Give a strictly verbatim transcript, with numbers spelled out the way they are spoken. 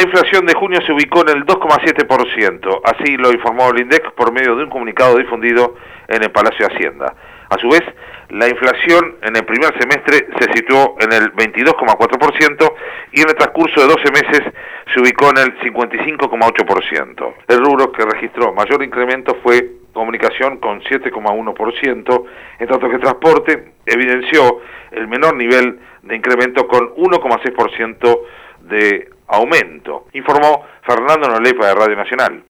inflación de junio se ubicó en el dos coma siete por ciento, así lo informó el INDEC por medio de un comunicado difundido en el Palacio de Hacienda. A su vez, la inflación en el primer semestre se situó en el veintidós coma cuatro por ciento y en el transcurso de doce meses se ubicó en el cincuenta y cinco coma ocho por ciento. El rubro que registró mayor incremento fue comunicación con siete coma uno por ciento, en tanto que transporte evidenció el menor nivel de incremento con uno coma seis por ciento de aumento, informó Fernando Nolepa de Radio Nacional.